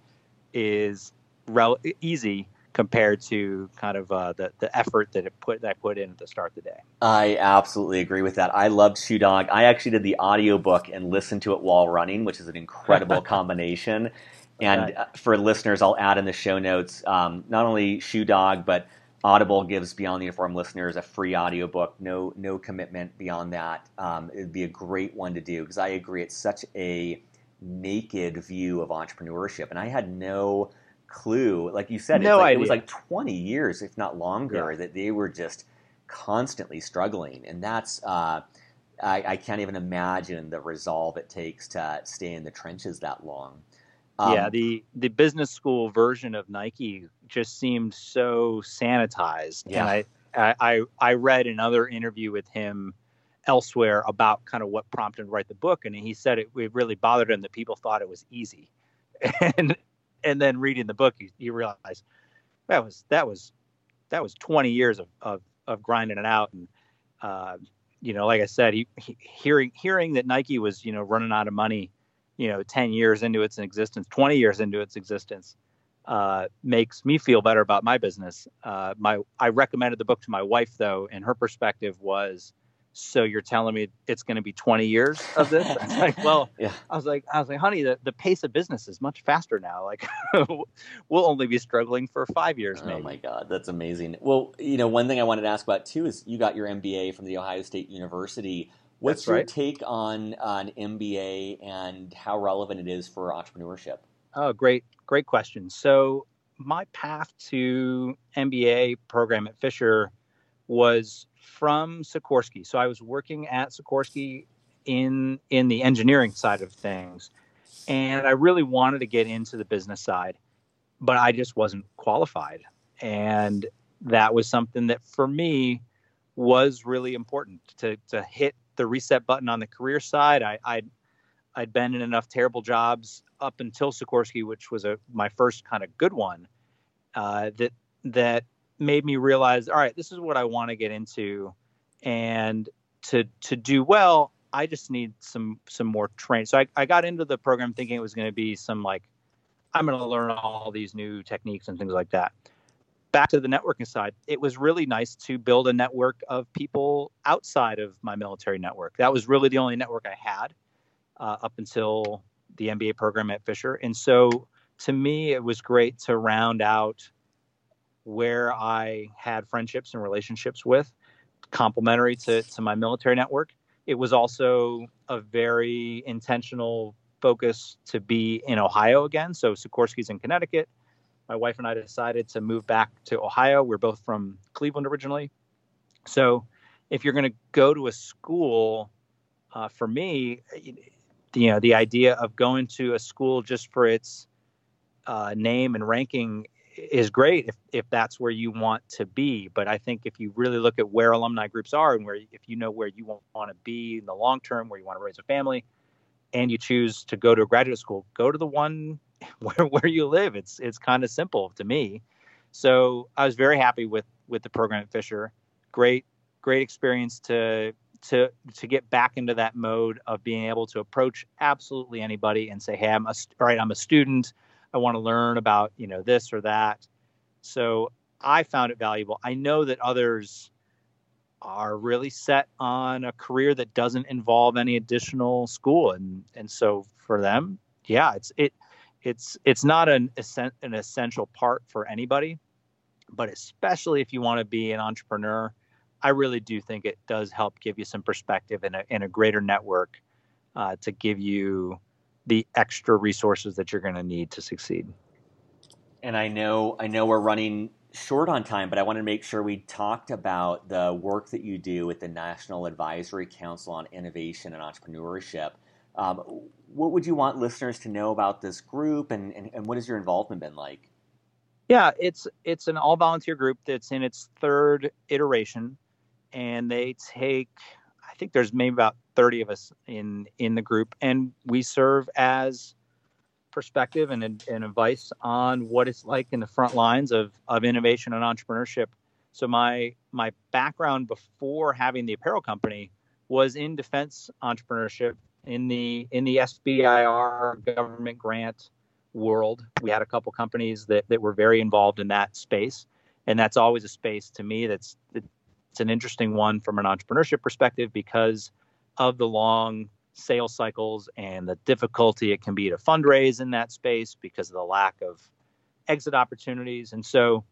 is rel- easy compared to kind of uh, the the effort that it put that I put in at the start of the day. I absolutely agree with that. I loved Shoe Dog. I actually did the audiobook and listened to it while running, which is an incredible combination. And okay. For listeners, I'll add in the show notes um, not only Shoe Dog, but Audible gives Beyond the Uniform listeners a free audiobook, no no commitment beyond that. Um, it'd be a great one to do because I agree it's such a naked view of entrepreneurship. And I had no clue, like you said, no it's like, idea. It was like twenty years, if not longer, yeah. that they were just constantly struggling. And that's, uh, I, I can't even imagine the resolve it takes to stay in the trenches that long. Um, yeah, the, the business school version of Nike just seemed so sanitized. Yeah. And I, I, I read another interview with him elsewhere about kind of what prompted him to write the book. And he said it, it really bothered him that people thought it was easy. And and then reading the book, you, you realize that was that was that was twenty years of, of, of grinding it out. And, uh, you know, like I said, he, he, hearing hearing that Nike was, you know, running out of money, you know, ten years into its existence, twenty years into its existence, uh, makes me feel better about my business. Uh, my I recommended the book to my wife, though, and her perspective was, so you're telling me it's going to be twenty years of this? I was like, well, yeah. I was like, I was like, honey, the, the pace of business is much faster now. Like, we'll only be struggling for five years, maybe. Oh my God, that's amazing. Well, you know, one thing I wanted to ask about too is you got your M B A from the Ohio State University. What's That's your right. take on uh, an M B A and how relevant it is for entrepreneurship? Oh, great, great question. So my path to M B A program at Fisher was from Sikorsky. So I was working at Sikorsky in in the engineering side of things, and I really wanted to get into the business side, but I just wasn't qualified. And that was something that for me was really important to to hit the reset button on the career side. I, I'd I'd been in enough terrible jobs up until Sikorsky, which was a my first kind of good one, uh, that that made me realize, all right, this is what I want to get into, and to to do well, I just need some some more training. So I, I got into the program thinking it was going to be some like, I'm going to learn all these new techniques and things like that. Back to the networking side, it was really nice to build a network of people outside of my military network. That was really the only network I had uh, up until the M B A program at Fisher. And so to me, it was great to round out where I had friendships and relationships with, complementary to, to my military network. It was also a very intentional focus to be in Ohio again. So Sikorsky's in Connecticut. My wife and I decided to move back to Ohio. We're both from Cleveland originally. So if you're going to go to a school, uh, for me, you know, the idea of going to a school just for its uh, name and ranking is great if, if that's where you want to be. But I think if you really look at where alumni groups are and where, if you know where you want, want to be in the long term, where you want to raise a family, and you choose to go to a graduate school, go to the one where, where you live. It's it's kind of simple to me. So I was very happy with with the program at Fisher. Great, great experience to to to get back into that mode of being able to approach absolutely anybody and say, hey, I'm a all right, I'm a student. I want to learn about, you know, this or that. So I found it valuable. I know that others are really set on a career that doesn't involve any additional school, and and so for them, yeah, it's it it's it's not an an essential part for anybody, but especially if you want to be an entrepreneur, I really do think it does help give you some perspective and a, and a greater network uh, to give you the extra resources that you're going to need to succeed. And I know I know we're running short on time, but I want to make sure we talked about the work that you do with the National Advisory Council on Innovation and Entrepreneurship. Um, what would you want listeners to know about this group, and, and, and what has your involvement been like? Yeah, it's it's an all-volunteer group that's in its third iteration, and they take, I think there's maybe about thirty of us in, in the group, and we serve as perspective and, and advice on what it's like in the front lines of, of innovation and entrepreneurship. So my my background before having the apparel company was in defense entrepreneurship in the in the S B I R government grant world. We had a couple companies that, that were very involved in that space, and that's always a space to me that's it's an interesting one from an entrepreneurship perspective because of the long sales cycles and the difficulty it can be to fundraise in that space because of the lack of exit opportunities. And so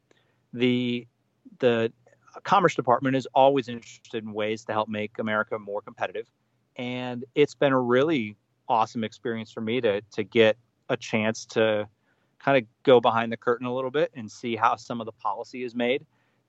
the the Commerce Department is always interested in ways to help make America more competitive. And it's been a really awesome experience for me to to get a chance to kind of go behind the curtain a little bit and see how some of the policy is made.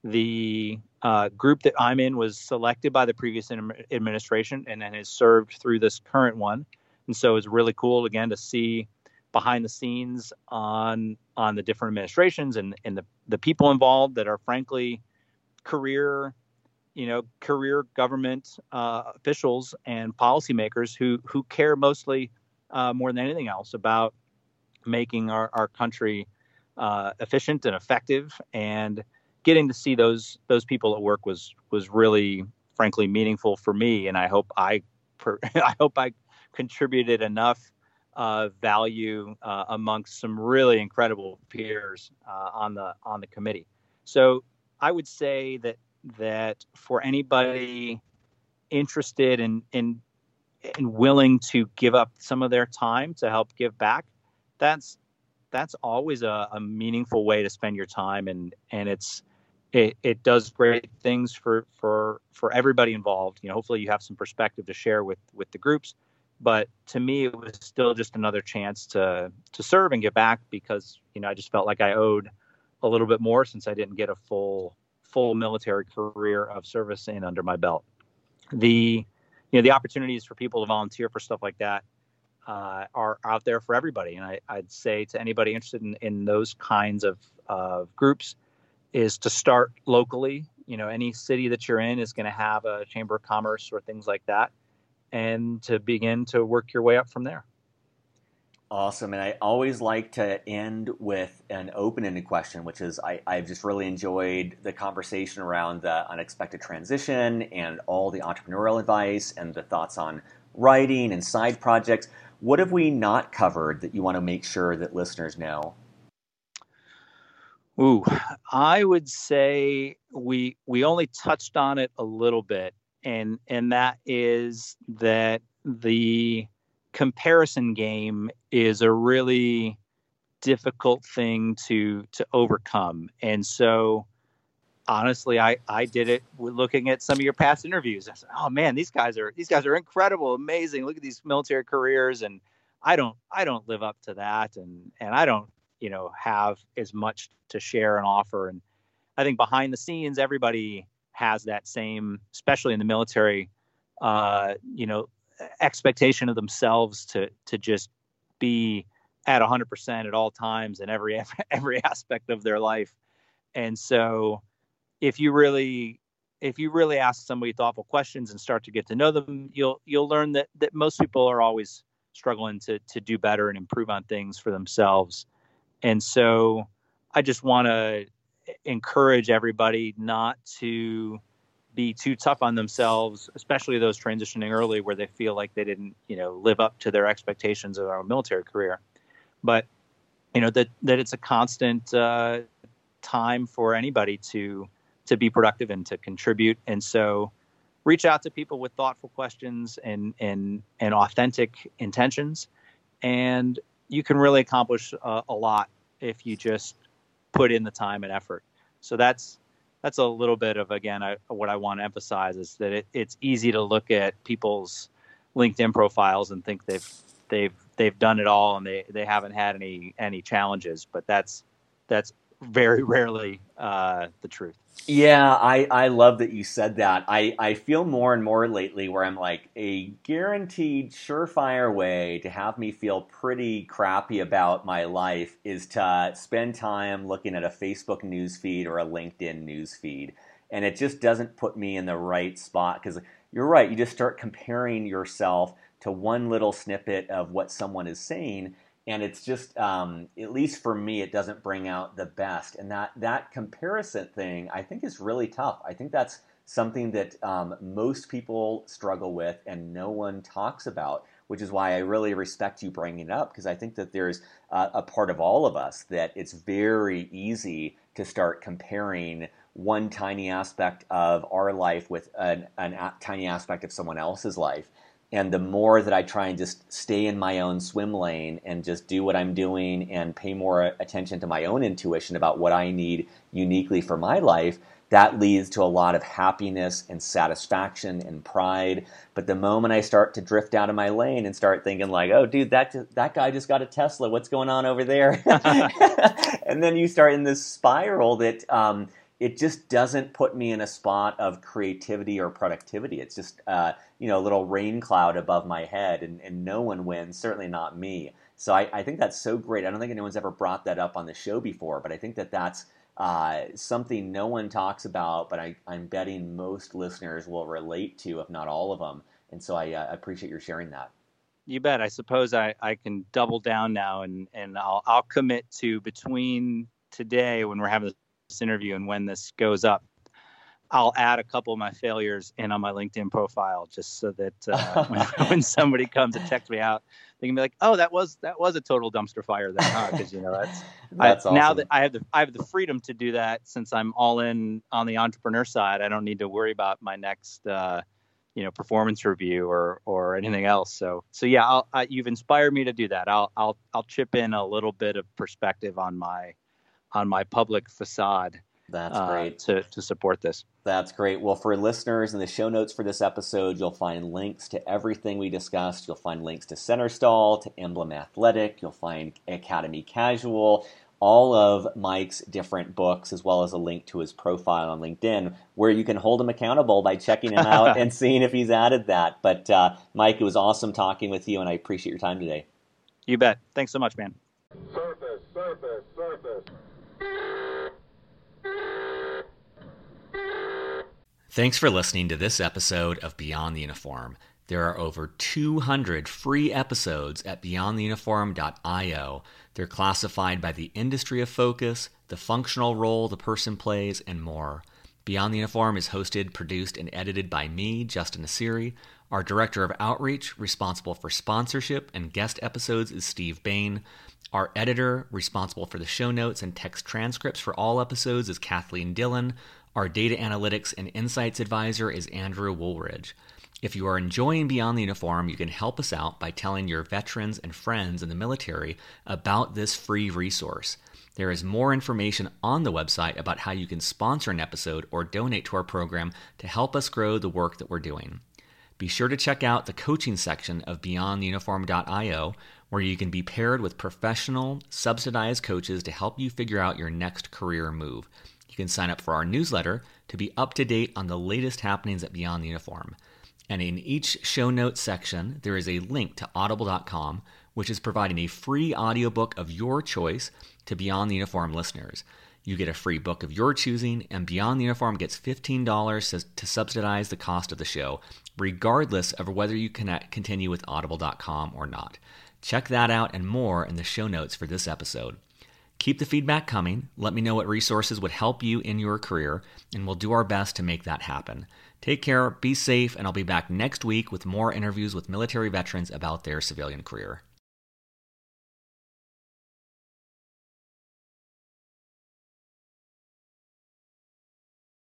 The uh, group that I'm in was selected by the previous administration and then has served through this current one. And so it's really cool, again, to see behind the scenes on on the different administrations and, and the, the people involved that are, frankly, career, you know, career government uh, officials and policymakers who, who care mostly uh, more than anything else about making our, our country uh, efficient and effective. And getting to see those those people at work was was really, frankly, meaningful for me, and I hope I I hope I contributed enough uh, value uh, amongst some really incredible peers uh, on the on the committee. So I would say that that for anybody interested in in and willing to give up some of their time to help give back, that's that's always a, a meaningful way to spend your time, and and it's It, it does great things for, for, for everybody involved. You know, hopefully you have some perspective to share with, with the groups. But to me, it was still just another chance to to serve and give back because, you know, I just felt like I owed a little bit more since I didn't get a full full military career of service in under my belt. The you know the opportunities for people to volunteer for stuff like that uh, are out there for everybody. And I, I'd say to anybody interested in, in those kinds of uh, groups, is to start locally. You know, any city that you're in is going to have a chamber of commerce or things like that, and to begin to work your way up from there. Awesome. And I always like to end with an open-ended question, which is I, I've just really enjoyed the conversation around the unexpected transition and all the entrepreneurial advice and the thoughts on writing and side projects. What have we not covered that you want to make sure that listeners know? Ooh, I would say we we only touched on it a little bit, and and that is that the comparison game is a really difficult thing to to overcome. And so honestly, I, I did it looking at some of your past interviews. I said, oh man, these guys are these guys are incredible, amazing. Look at these military careers, and I don't I don't live up to that, and and I don't, you know, have as much to share and offer. And I think behind the scenes, everybody has that same, especially in the military, uh, you know, expectation of themselves to to just be at one hundred percent at all times in every every aspect of their life. And so if you really if you really ask somebody thoughtful questions and start to get to know them, you'll you'll learn that that most people are always struggling to to do better and improve on things for themselves. And so I just want to encourage everybody not to be too tough on themselves, especially those transitioning early where they feel like they didn't, you know, live up to their expectations of our military career. But, you know, that, that it's a constant uh, time for anybody to to be productive and to contribute. And so reach out to people with thoughtful questions and and, and authentic intentions. And you can really accomplish a, a lot if you just put in the time and effort. So that's that's a little bit of, again, I, what I want to emphasize is that it, it's easy to look at people's LinkedIn profiles and think they've they've they've done it all and they, they haven't had any any challenges, but that's that's very rarely uh, the truth. Yeah, I, I love that you said that. I, I feel more and more lately where I'm like, a guaranteed surefire way to have me feel pretty crappy about my life is to spend time looking at a Facebook news feed or a LinkedIn news feed. And it just doesn't put me in the right spot because you're right, you just start comparing yourself to one little snippet of what someone is saying. And it's just, um, at least for me, it doesn't bring out the best. And that, that comparison thing, I think, is really tough. I think that's something that um, most people struggle with and no one talks about, which is why I really respect you bringing it up, because I think that there's uh, a part of all of us that it's very easy to start comparing one tiny aspect of our life with an, an a tiny aspect of someone else's life. And the more that I try and just stay in my own swim lane and just do what I'm doing and pay more attention to my own intuition about what I need uniquely for my life, that leads to a lot of happiness and satisfaction and pride. But the moment I start to drift out of my lane and start thinking like, oh, dude, that just, that guy just got a Tesla. What's going on over there? And then you start in this spiral that um, it just doesn't put me in a spot of creativity or productivity. It's just uh, you know, a little rain cloud above my head, and, and no one wins, certainly not me. So I, I think that's so great. I don't think anyone's ever brought that up on the show before, but I think that that's uh, something no one talks about, but I, I'm betting most listeners will relate to, if not all of them. And so I uh, appreciate your sharing that. You bet. I suppose I, I can double down now, and, and I'll, I'll commit to between today when we're having this interview and when this goes up, I'll add a couple of my failures in on my LinkedIn profile just so that uh, when, when somebody comes and checks me out, they can be like, "Oh, that was that was a total dumpster fire then, huh?" Because you know that's, that's I, awesome. Now that I have the I have the freedom to do that since I'm all in on the entrepreneur side. I don't need to worry about my next uh, you know performance review or or anything else. So so yeah, I'll, I, you've inspired me to do that. I'll I'll I'll chip in a little bit of perspective on my on my public facade. That's uh, great. To, to support this. That's great. Well, for listeners, in the show notes for this episode, you'll find links to everything we discussed. You'll find links to Centerstall, to Emblem Athletic. You'll find Academy Casual, all of Mike's different books, as well as a link to his profile on LinkedIn, where you can hold him accountable by checking him out and seeing if he's added that. But uh, Mike, it was awesome talking with you, and I appreciate your time today. You bet. Thanks so much, man. Surface, surface, surface. Thanks for listening to this episode of Beyond the Uniform. There are over two hundred free episodes at beyond the uniform dot io. They're classified by the industry of focus, the functional role the person plays, and more. Beyond the Uniform is hosted, produced, and edited by me, Justin Asiri. Our Director of Outreach, responsible for sponsorship and guest episodes, is Steve Bain. Our editor, responsible for the show notes and text transcripts for all episodes, is Kathleen Dillon. Our data analytics and insights advisor is Andrew Woolridge. If you are enjoying Beyond the Uniform, you can help us out by telling your veterans and friends in the military about this free resource. There is more information on the website about how you can sponsor an episode or donate to our program to help us grow the work that we're doing. Be sure to check out the coaching section of beyond the uniform dot io, where you can be paired with professional, subsidized coaches to help you figure out your next career move. You can sign up for our newsletter to be up to date on the latest happenings at Beyond the Uniform. And in each show notes section, there is a link to audible dot com, which is providing a free audiobook of your choice to Beyond the Uniform listeners. You get a free book of your choosing, and Beyond the Uniform gets fifteen dollars to subsidize the cost of the show, regardless of whether you can continue with audible dot com or not. Check that out and more in the show notes for this episode. Keep the feedback coming. Let me know what resources would help you in your career, and we'll do our best to make that happen. Take care, be safe, and I'll be back next week with more interviews with military veterans about their civilian career.